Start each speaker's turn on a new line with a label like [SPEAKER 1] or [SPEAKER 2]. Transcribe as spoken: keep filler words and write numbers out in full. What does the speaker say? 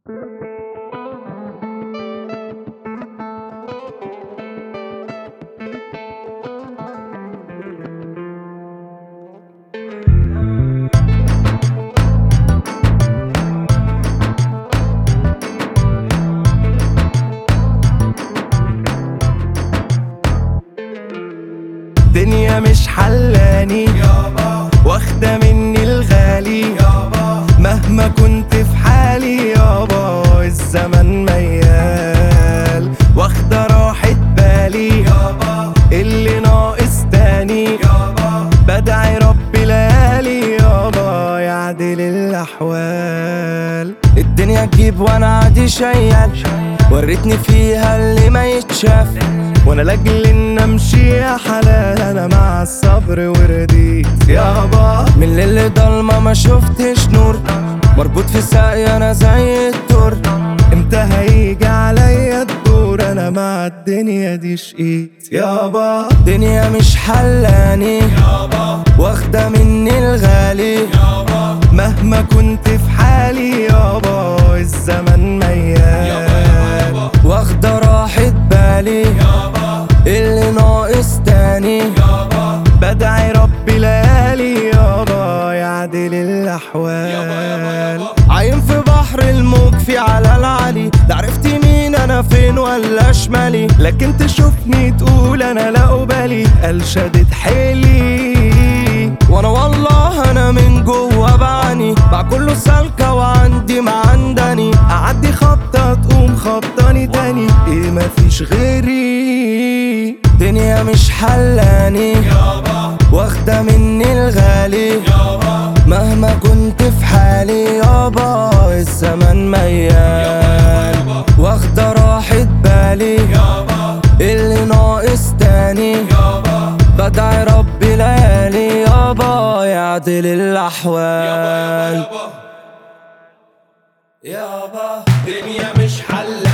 [SPEAKER 1] الدنيا مش حلاني يابا، واخدة مني الغالي يابا، مهما كنت في حالي يابا الزمن ميال، واخدة راحة بالي يابا، اللي ناقص تاني يابا، بدعي ربي ليالي يابا يعدل الأحوال. الدنيا تجيب وانا عادي شيال، وريتني فيها اللي ما يتشاف، وانا لاجل ان امشي يا حلال انا مع الصبر ورديت يابا. من الليل ضلمة ما شفتش نور، مربوط في ساقي انا زي الدور، امتى هيجي عليا الدور انا مع الدنيا دي شقيت يابا. الدنيا مش حلاني يابا، واخدة مني الغالي يابا، مهما كنت في حالي يابا الزمن ميال، واخدة راحة بالي يابا، اللي ناقص تاني يابا، بدعي ربي ليالي يابا يعدل الأحوال. عايم في بحر الموج في على العلي، لا عرفت مين انا فين ولا شمالي، لكن تشوفني تقول انا لا أبالي، قال شدت حيلي وانا والله انا من جوا بعاني، مع كله سالكة وعندي معندني، اعدي خبطة تقوم خبطاني تاني، ايه مفيش غيري. الدنيا مش حلاني يابا، واخدة مني الغالي يابا، مهما كنت في حالي يابا الزمن ميال، واخدة راحة بالي يابا، اللي ناقص تاني يابا، بدعي ربي ليالي يابا يعدل الأحوال يابا. الدنيا مش حلاني